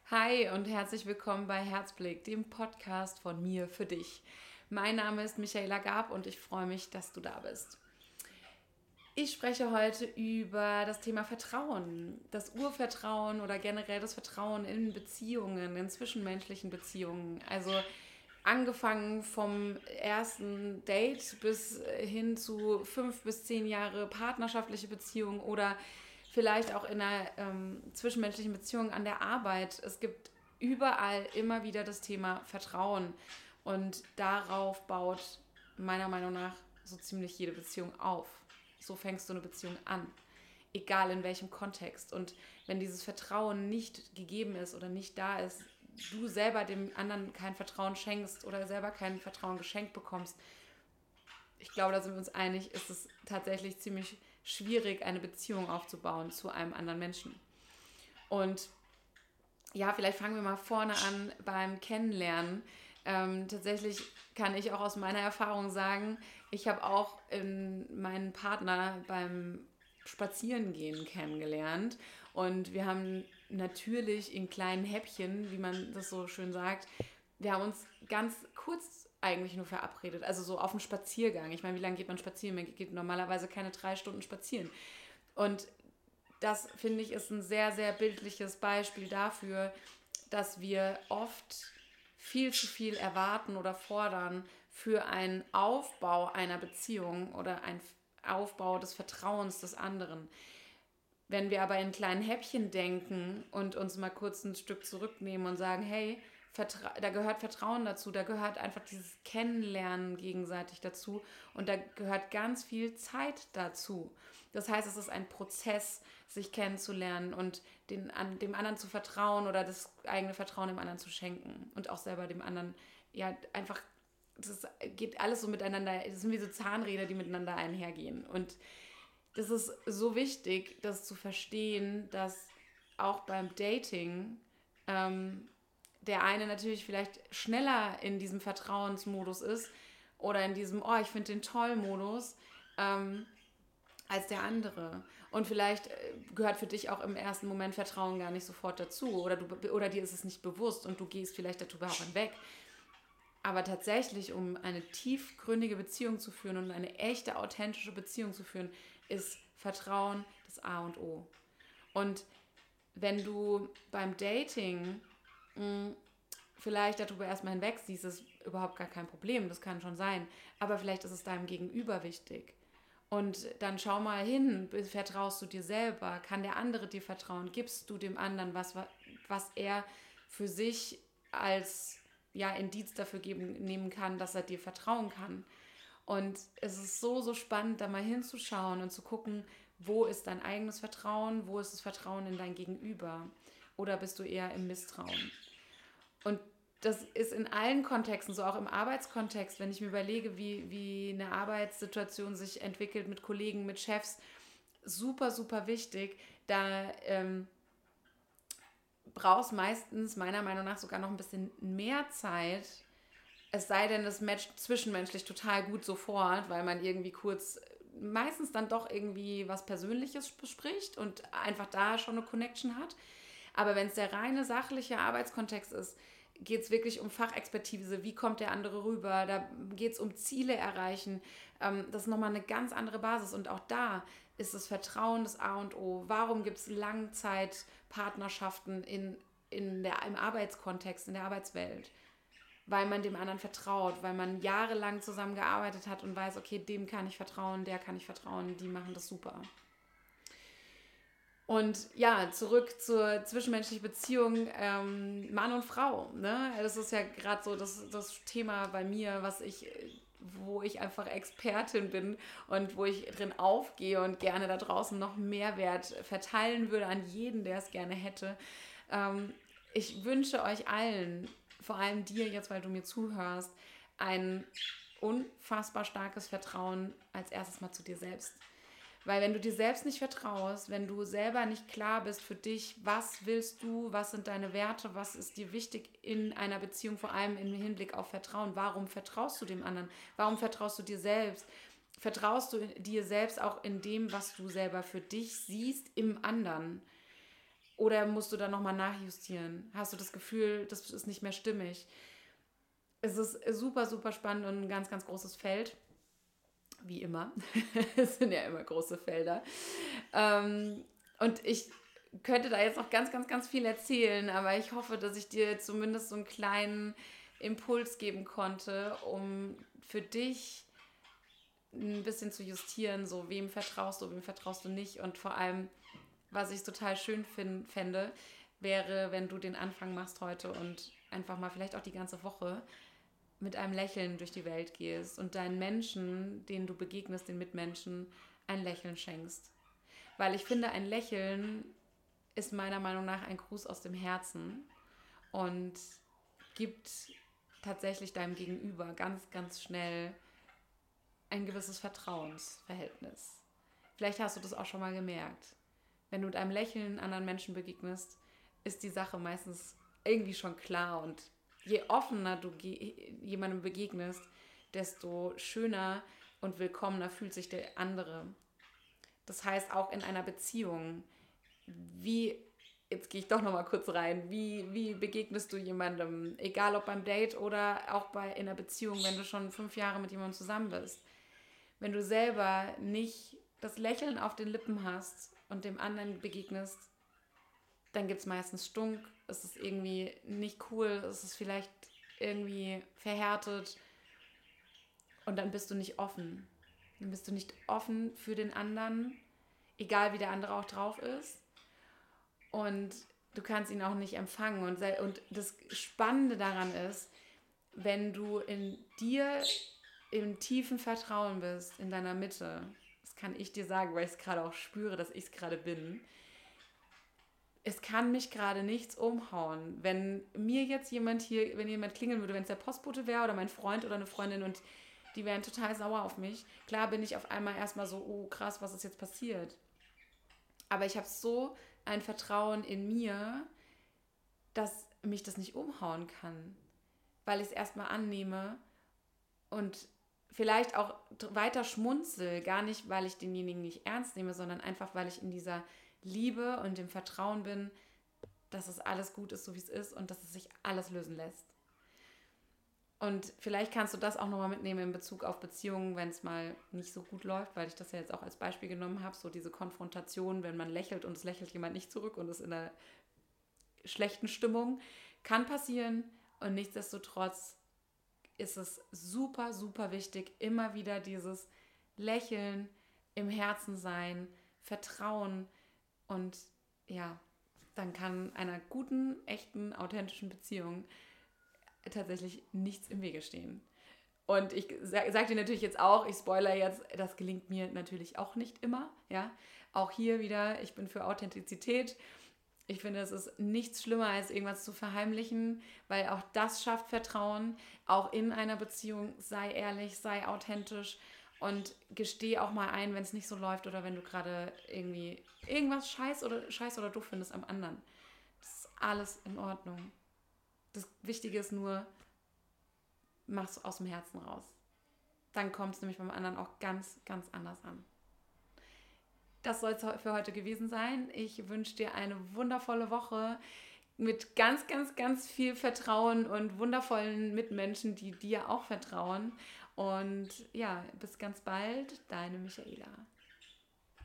Hi und herzlich willkommen bei Herzblick, dem Podcast von mir für dich. Mein Name ist Michaela Gab und ich freue mich, dass du da bist. Ich spreche heute über das Thema Vertrauen, das Urvertrauen oder generell das Vertrauen in Beziehungen, in zwischenmenschlichen Beziehungen. Also angefangen vom ersten Date bis hin zu 5 bis 10 Jahre partnerschaftliche Beziehung oder vielleicht auch in einer zwischenmenschlichen Beziehung an der Arbeit. Es gibt überall immer wieder das Thema Vertrauen und darauf baut meiner Meinung nach so ziemlich jede Beziehung auf. So fängst du eine Beziehung an, egal in welchem Kontext. Und wenn dieses Vertrauen nicht gegeben ist oder nicht da ist, du selber dem anderen kein Vertrauen schenkst oder selber kein Vertrauen geschenkt bekommst, ich glaube, da sind wir uns einig, ist es tatsächlich ziemlich schwierig, eine Beziehung aufzubauen zu einem anderen Menschen. Und ja, vielleicht fangen wir mal vorne an beim Kennenlernen. Tatsächlich kann ich auch aus meiner Erfahrung sagen, ich habe auch meinen Partner beim Spazierengehen kennengelernt und wir haben natürlich in kleinen Häppchen, wie man das so schön sagt, wir haben uns ganz kurz eigentlich nur verabredet, also so auf einen Spaziergang. Ich meine, wie lange geht man spazieren? Man geht normalerweise keine 3 Stunden spazieren. Und das, finde ich, ist ein sehr, sehr bildliches Beispiel dafür, dass wir oft viel zu viel erwarten oder fordern für einen Aufbau einer Beziehung oder einen Aufbau des Vertrauens des anderen. Wenn wir aber in kleinen Häppchen denken und uns mal kurz ein Stück zurücknehmen und sagen, hey, da gehört Vertrauen dazu, da gehört einfach dieses Kennenlernen gegenseitig dazu und da gehört ganz viel Zeit dazu. Das heißt, es ist ein Prozess, sich kennenzulernen und dem anderen zu vertrauen oder das eigene Vertrauen dem anderen zu schenken und auch selber dem anderen, ja, einfach, das geht alles so miteinander, das sind wie so Zahnräder, die miteinander einhergehen. Und das ist so wichtig, das zu verstehen, dass auch beim Dating der eine natürlich vielleicht schneller in diesem Vertrauensmodus ist oder in diesem, oh, ich finde den toll Modus, als der andere. Und vielleicht gehört für dich auch im ersten Moment Vertrauen gar nicht sofort dazu oder dir ist es nicht bewusst und du gehst vielleicht darüber auch hinweg. Aber tatsächlich, um eine tiefgründige Beziehung zu führen und eine echte, authentische Beziehung zu führen, ist Vertrauen das A und O. Und wenn du beim Dating vielleicht darüber erstmal hinweg siehst, ist überhaupt gar kein Problem, das kann schon sein. Aber vielleicht ist es deinem Gegenüber wichtig. Und dann schau mal hin, vertraust du dir selber? Kann der andere dir vertrauen? Gibst du dem anderen was er für sich als Indiz dafür nehmen kann, dass er dir vertrauen kann? Und es ist so, so spannend, da mal hinzuschauen und zu gucken, wo ist dein eigenes Vertrauen, wo ist das Vertrauen in dein Gegenüber? Oder bist du eher im Misstrauen? Und das ist in allen Kontexten, so auch im Arbeitskontext, wenn ich mir überlege, wie eine Arbeitssituation sich entwickelt mit Kollegen, mit Chefs, super, super wichtig. Da brauchst meistens meiner Meinung nach sogar noch ein bisschen mehr Zeit, es sei denn, es matcht zwischenmenschlich total gut sofort, weil man irgendwie kurz meistens dann doch irgendwie was Persönliches bespricht und einfach da schon eine Connection hat. Aber wenn es der reine sachliche Arbeitskontext ist, geht es wirklich um Fachexpertise. Wie kommt der andere rüber? Da geht es um Ziele erreichen. Das ist nochmal eine ganz andere Basis. Und auch da ist das Vertrauen das A und O. Warum gibt es Langzeitpartnerschaften im Arbeitskontext, in der Arbeitswelt? Weil man dem anderen vertraut, weil man jahrelang zusammengearbeitet hat und weiß, okay, dem kann ich vertrauen, der kann ich vertrauen, die machen das super. Und ja, zurück zur zwischenmenschlichen Beziehung Mann und Frau. Ne? Das ist ja gerade so das Thema bei mir, wo ich einfach Expertin bin und wo ich drin aufgehe und gerne da draußen noch Mehrwert verteilen würde an jeden, der es gerne hätte. Ich wünsche euch allen, vor allem dir jetzt, weil du mir zuhörst, ein unfassbar starkes Vertrauen als erstes mal zu dir selbst. Weil wenn du dir selbst nicht vertraust, wenn du selber nicht klar bist für dich, was willst du, was sind deine Werte, was ist dir wichtig in einer Beziehung, vor allem im Hinblick auf Vertrauen, warum vertraust du dem anderen, warum vertraust du dir selbst, vertraust du dir selbst auch in dem, was du selber für dich siehst im anderen Oder musst du da nochmal nachjustieren? Hast du das Gefühl, das ist nicht mehr stimmig? Es ist super, super spannend und ein ganz, ganz großes Feld. Wie immer. Es sind ja immer große Felder. Und ich könnte da jetzt noch ganz, ganz, ganz viel erzählen, aber ich hoffe, dass ich dir zumindest so einen kleinen Impuls geben konnte, um für dich ein bisschen zu justieren, so wem vertraust du nicht, und vor allem, was ich total schön fände, wäre, wenn du den Anfang machst heute und einfach mal vielleicht auch die ganze Woche mit einem Lächeln durch die Welt gehst und deinen Menschen, denen du begegnest, den Mitmenschen, ein Lächeln schenkst. Weil ich finde, ein Lächeln ist meiner Meinung nach ein Gruß aus dem Herzen und gibt tatsächlich deinem Gegenüber ganz, ganz schnell ein gewisses Vertrauensverhältnis. Vielleicht hast du das auch schon mal gemerkt. Wenn du mit einem Lächeln anderen Menschen begegnest, ist die Sache meistens irgendwie schon klar, und je offener du jemandem begegnest, desto schöner und willkommener fühlt sich der andere. Das heißt, auch in einer Beziehung, jetzt gehe ich doch nochmal kurz rein, wie begegnest du jemandem, egal ob beim Date oder auch in einer Beziehung, wenn du schon 5 Jahre mit jemandem zusammen bist. Wenn du selber nicht das Lächeln auf den Lippen hast und dem anderen begegnest, dann gibt es meistens Stunk, es ist irgendwie nicht cool, es ist vielleicht irgendwie verhärtet, und dann bist du nicht offen. Dann bist du nicht offen für den anderen, egal wie der andere auch drauf ist. Und du kannst ihn auch nicht empfangen. Und das Spannende daran ist, wenn du in dir im tiefen Vertrauen bist, in deiner Mitte, das kann ich dir sagen, weil ich es gerade auch spüre, dass ich es gerade bin, es kann mich gerade nichts umhauen. Wenn mir jetzt jemand klingeln würde, wenn es der Postbote wäre oder mein Freund oder eine Freundin, und die wären total sauer auf mich, klar bin ich auf einmal erstmal so, oh krass, was ist jetzt passiert? Aber ich habe so ein Vertrauen in mir, dass mich das nicht umhauen kann, weil ich es erstmal annehme und vielleicht auch weiter schmunzel, gar nicht, weil ich denjenigen nicht ernst nehme, sondern einfach, weil ich in dieser Liebe und dem Vertrauen bin, dass es alles gut ist, so wie es ist, und dass es sich alles lösen lässt. Und vielleicht kannst du das auch nochmal mitnehmen in Bezug auf Beziehungen, wenn es mal nicht so gut läuft, weil ich das ja jetzt auch als Beispiel genommen habe, so diese Konfrontation, wenn man lächelt und es lächelt jemand nicht zurück und ist in einer schlechten Stimmung, kann passieren, und nichtsdestotrotz ist es super, super wichtig, immer wieder dieses Lächeln, im Herzen sein, Vertrauen, und ja, dann kann einer guten, echten, authentischen Beziehung tatsächlich nichts im Wege stehen. Und ich sage dir natürlich jetzt auch, ich spoilere jetzt, das gelingt mir natürlich auch nicht immer. Ja? Auch hier wieder, ich bin für Authentizität. Ich finde, es ist nichts schlimmer, als irgendwas zu verheimlichen, weil auch das schafft Vertrauen. Auch in einer Beziehung, sei ehrlich, sei authentisch und gesteh auch mal ein, wenn es nicht so läuft oder wenn du gerade irgendwie irgendwas scheiß oder doof findest am anderen. Das ist alles in Ordnung. Das Wichtige ist nur, mach es aus dem Herzen raus. Dann kommt es nämlich beim anderen auch ganz, ganz anders an. Das soll es für heute gewesen sein. Ich wünsche dir eine wundervolle Woche mit ganz, ganz, ganz viel Vertrauen und wundervollen Mitmenschen, die dir auch vertrauen. Und ja, bis ganz bald, deine Michaela.